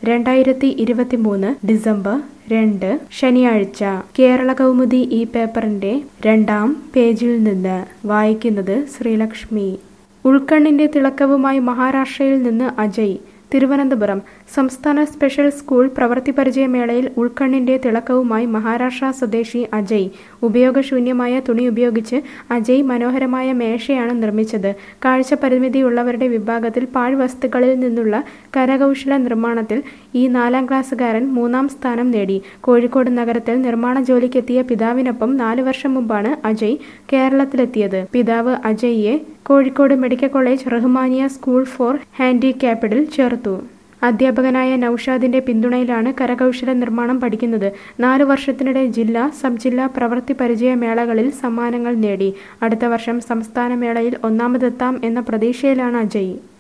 2023 December 2 ശനിയാഴ്ച കേരള കൗമുദി ഈ പേപ്പറിന്റെ 2-ാം പേജിൽ നിന്ന് വായിക്കുന്നത് ശ്രീലക്ഷ്മി. ഉൾക്കണ്ണിന്റെ തിളക്കവുമായി മഹാരാഷ്ട്രയിൽ നിന്ന് അജയ്. തിരുവനന്തപുരം സംസ്ഥാന സ്പെഷ്യൽ സ്കൂൾ പ്രവൃത്തി പരിചയമേളയിൽ ഉൾക്കണ്ണിന്റെ തിളക്കവുമായി മഹാരാഷ്ട്ര സ്വദേശി അജയ്. ഉപയോഗശൂന്യമായ തുണി ഉപയോഗിച്ച് അജയ് മനോഹരമായ മേശയാണ് നിർമ്മിച്ചത്. കാഴ്ച പരിമിതിയുള്ളവരുടെ വിഭാഗത്തിൽ പാഴ്വസ്തുക്കളിൽ നിന്നുള്ള കരകൗശല നിർമ്മാണത്തിൽ ഈ 4-ാം ക്ലാസ്സുകാരൻ 3-ാം സ്ഥാനം നേടി. കോഴിക്കോട് നഗരത്തിൽ നിർമ്മാണ ജോലിക്കെത്തിയ പിതാവിനൊപ്പം 4 വർഷം മുമ്പാണ് അജയ് കേരളത്തിലെത്തിയത്. പിതാവ് അജയ്യെ Kozhikode medical college Rahmania school for ഹാൻഡിക്യാപ്ഡിൽ ചേർത്തു. അധ്യാപകനായ നൌഷാദിന്റെ പിന്തുണയിലാണ് കരകൗശല നിർമ്മാണം പഠിക്കുന്നത്. 4 വർഷത്തിനിടെ ജില്ലാ, സബ് ജില്ലാ പ്രവൃത്തി പരിചയ മേളകളിൽ സമ്മാനങ്ങൾ നേടി. അടുത്ത വർഷം സംസ്ഥാന മേളയിൽ ഒന്നാമതെത്താം എന്ന പ്രതീക്ഷയിലാണ് അജയ്.